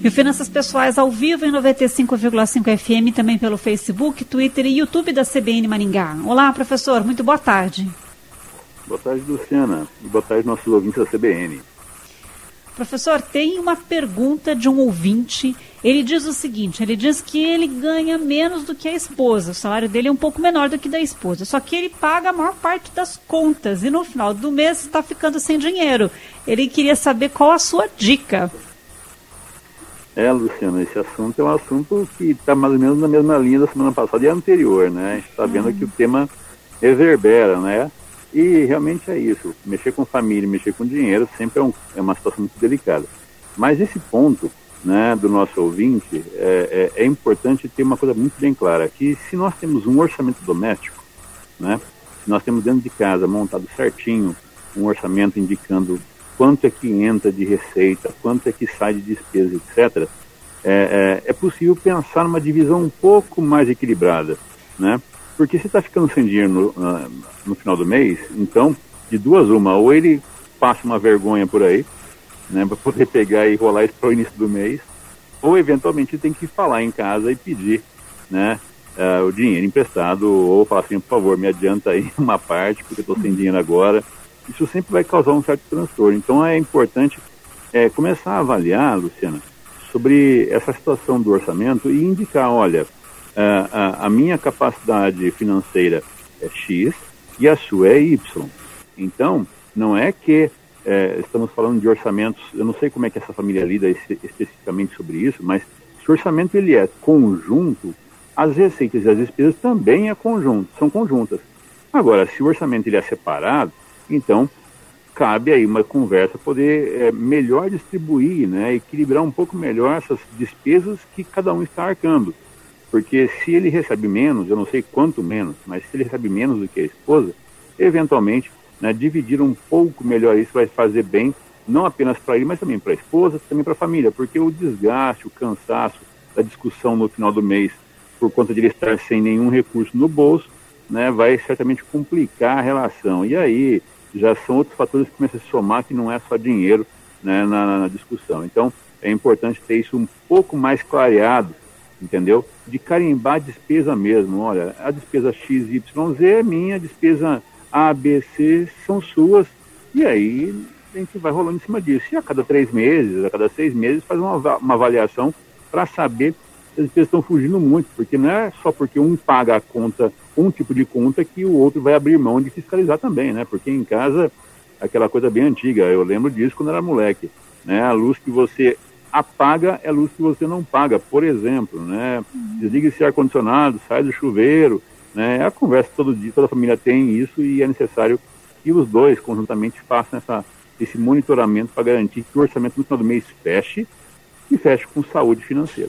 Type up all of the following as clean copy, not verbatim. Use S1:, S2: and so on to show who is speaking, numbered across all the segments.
S1: E o Finanças Pessoais ao vivo em 95,5 FM, também pelo Facebook, Twitter e YouTube da CBN Maringá. Olá, professor, muito boa tarde.
S2: Boa tarde, Luciana, e boa tarde, nossos ouvintes da CBN.
S1: Professor, tem uma pergunta de um ouvinte. Ele diz o seguinte, ele diz que ele ganha menos do que a esposa, o salário dele é um pouco menor do que da esposa, só que ele paga a maior parte das contas e no final do mês está ficando sem dinheiro. Ele queria saber qual a sua dica.
S2: Luciana, esse assunto é um assunto que está mais ou menos na mesma linha da semana passada e anterior, né? A gente está vendo que o tema reverbera, né? E realmente é isso, mexer com família, mexer com dinheiro sempre é uma situação muito delicada. Mas esse ponto, né, do nosso ouvinte, é importante ter uma coisa muito bem clara, que se nós temos um orçamento doméstico, né, se nós temos dentro de casa montado certinho, um orçamento indicando quanto é que entra de receita, quanto é que sai de despesa, etc., é possível pensar numa divisão um pouco mais equilibrada, né? Porque se está ficando sem dinheiro no final do mês, então, de duas uma, ou ele passa uma vergonha por aí, né, para poder pegar e rolar isso para o início do mês, ou eventualmente tem que falar em casa e pedir, né, o dinheiro emprestado, ou falar assim, por favor, me adianta aí uma parte, porque eu estou sem dinheiro agora. Isso sempre vai causar um certo transtorno. Então é importante começar a avaliar, Luciana, sobre essa situação do orçamento e indicar, olha, a minha capacidade financeira é X e a sua é Y. Então, não é que estamos falando de orçamentos, eu não sei como é que essa família lida especificamente sobre isso, mas se o orçamento ele é conjunto, as receitas e as despesas também são conjuntas. Agora, se o orçamento ele é separado, então cabe aí uma conversa poder melhor distribuir, né, equilibrar um pouco melhor essas despesas que cada um está arcando. Porque se ele recebe menos, eu não sei quanto menos, mas se ele recebe menos do que a esposa, eventualmente, né, dividir um pouco melhor isso vai fazer bem, não apenas para ele, mas também para a esposa, também para a família, porque o desgaste, o cansaço da discussão no final do mês, por conta de ele estar sem nenhum recurso no bolso, né, vai certamente complicar a relação. E aí já são outros fatores que começam a se somar, que não é só dinheiro, né, na discussão. Então, é importante ter isso um pouco mais clareado, entendeu? De carimbar a despesa mesmo. Olha, a despesa X, Y, Z é minha, a despesa A, B, C são suas, e aí a gente vai rolando em cima disso. E a cada 3 meses, a cada 6 meses, faz uma avaliação para saber se as despesas estão fugindo muito, porque não é só porque um paga a conta, um tipo de conta, que o outro vai abrir mão de fiscalizar também, né? Porque em casa, aquela coisa bem antiga, eu lembro disso quando era moleque, né? A luz que você apaga é a luz que você não paga, por exemplo, né? Desliga esse ar-condicionado, sai do chuveiro, né? É a conversa todo dia, toda a família tem isso e é necessário que os dois conjuntamente façam esse monitoramento para garantir que o orçamento no final do mês feche e feche com saúde financeira.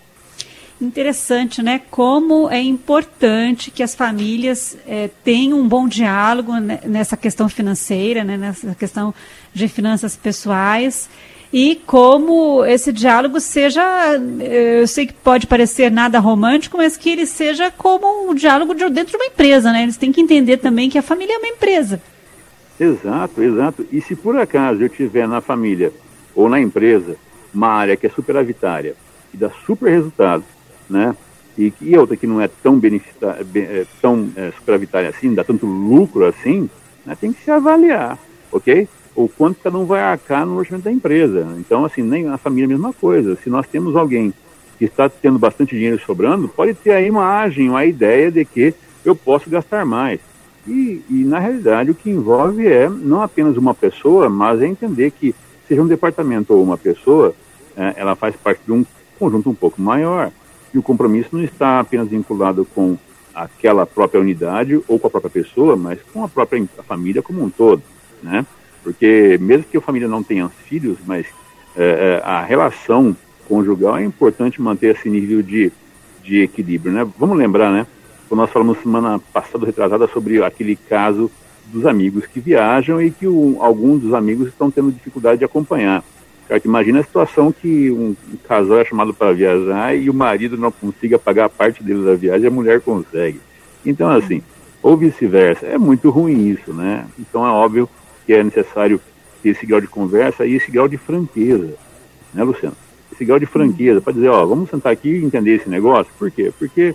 S1: Interessante, né? Como é importante que as famílias tenham um bom diálogo nessa questão financeira, né? Nessa questão de finanças pessoais. E como esse diálogo seja, eu sei que pode parecer nada romântico, mas que ele seja como um diálogo dentro de uma empresa, né? Eles têm que entender também que a família é uma empresa.
S2: Exato, exato. E se por acaso eu tiver na família ou na empresa uma área que é superavitária, que dá super resultado, né? E outra que não é tão superavitária assim, dá tanto lucro assim, né? Tem que se avaliar, ok? Ou quanto cada um vai arcar no orçamento da empresa. Então, assim, nem a família é a mesma coisa. Se nós temos alguém que está tendo bastante dinheiro sobrando, pode ter aí uma ideia de que eu posso gastar mais. E na realidade, o que envolve é não apenas uma pessoa, mas é entender que, seja um departamento ou uma pessoa, ela faz parte de um conjunto um pouco maior. E o compromisso não está apenas vinculado com aquela própria unidade ou com a própria pessoa, mas com a própria família como um todo, né? Porque mesmo que a família não tenha filhos, mas a relação conjugal é importante manter esse nível de equilíbrio, né? Vamos lembrar, né? Quando nós falamos semana passada, retrasada, sobre aquele caso dos amigos que viajam e que alguns dos amigos estão tendo dificuldade de acompanhar. Certo? Imagina a situação que um casal é chamado para viajar e o marido não consiga pagar a parte dele da viagem e a mulher consegue. Então, assim, ou vice-versa, é muito ruim isso, né? Então é óbvio que é necessário ter esse grau de conversa e esse grau de franqueza, né, Luciano? esse grau de franqueza para dizer, vamos sentar aqui e entender esse negócio. Por quê? Porque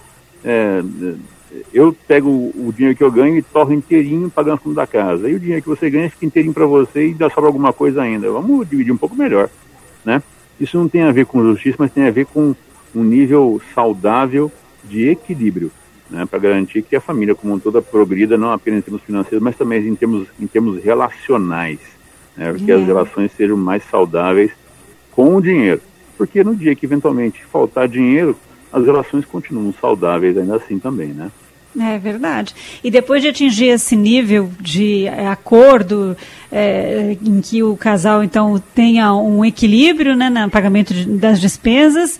S2: eu pego o dinheiro que eu ganho e torro inteirinho pagando a conta da casa. E o dinheiro que você ganha fica inteirinho para você e ainda sobra alguma coisa ainda. Vamos dividir um pouco melhor, né? Isso não tem a ver com justiça, mas tem a ver com um nível saudável de equilíbrio, né? Para garantir que a família como um todo progrida, não apenas em termos financeiros, mas também em termos relacionais, né? Que as relações sejam mais saudáveis com o dinheiro. Porque no dia que eventualmente faltar dinheiro, as relações continuam saudáveis ainda assim também, né?
S1: É verdade. E depois de atingir esse nível de acordo em que o casal, então, tenha um equilíbrio, né, no pagamento das despesas,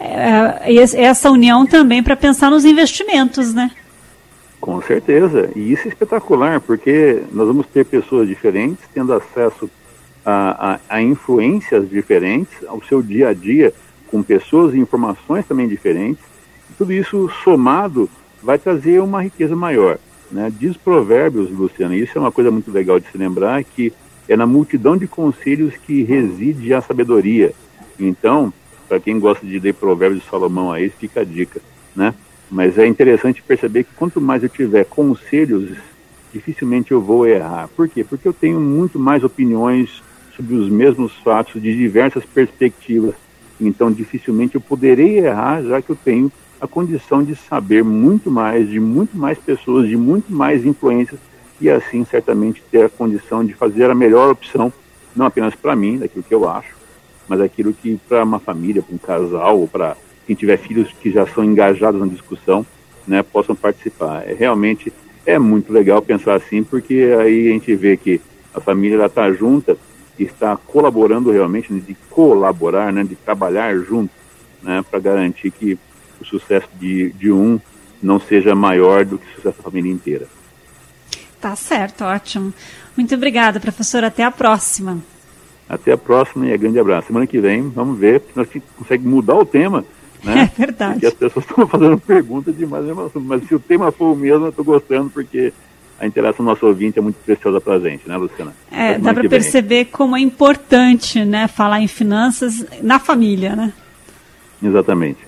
S1: essa união também para pensar nos investimentos, né?
S2: Com certeza. E isso é espetacular, porque nós vamos ter pessoas diferentes tendo acesso a influências diferentes, ao seu dia a dia, com pessoas e informações também diferentes. Tudo isso somado vai trazer uma riqueza maior, né? Diz Provérbios, Luciano, e isso é uma coisa muito legal de se lembrar, que é na multidão de conselhos que reside a sabedoria. Então, para quem gosta de ler Provérbios de Salomão aí, fica a dica, né? Mas é interessante perceber que quanto mais eu tiver conselhos, dificilmente eu vou errar. Por quê? Porque eu tenho muito mais opiniões sobre os mesmos fatos, de diversas perspectivas. Então, dificilmente eu poderei errar, já que eu tenho a condição de saber muito mais, de muito mais pessoas, de muito mais influências, e assim certamente ter a condição de fazer a melhor opção, não apenas para mim, daquilo que eu acho, mas aquilo que para uma família, para um casal, ou para quem tiver filhos que já são engajados na discussão, né, possam participar. Realmente é muito legal pensar assim, porque aí a gente vê que a família está junta e está colaborando realmente, de colaborar, né, de trabalhar junto, né, para garantir que o sucesso de um não seja maior do que o sucesso da família inteira.
S1: Tá certo, ótimo. Muito obrigada, professor. Até a próxima.
S2: Até a próxima e grande abraço. Semana que vem, vamos ver se nós conseguimos mudar o tema, né?
S1: É verdade.
S2: Porque as pessoas estão fazendo perguntas demais, mas se o tema for o mesmo, eu estou gostando, porque a interação do nosso ouvinte é muito preciosa para a gente, né, Luciana?
S1: Dá para perceber como é importante, né, falar em finanças na família, né?
S2: Exatamente.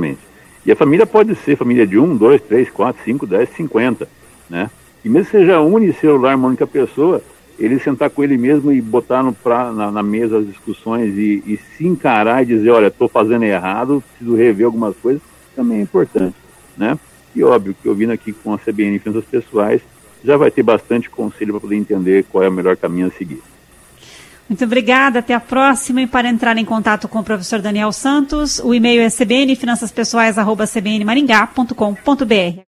S2: E a família pode ser família de 1, 2, 3, 4, 5, 10, 50, né? E mesmo que seja unicelular, uma única pessoa, ele sentar com ele mesmo e botar na mesa as discussões e se encarar e dizer, olha, estou fazendo errado, preciso rever algumas coisas, também é importante, né? E óbvio que ouvindo aqui com a CBN Finanças Pessoais, já vai ter bastante conselho para poder entender qual é o melhor caminho a seguir.
S1: Muito obrigada, até a próxima. E para entrar em contato com o professor Daniel Santos, o e-mail é cbnfinançaspessoais@cbnmaringá.com.br.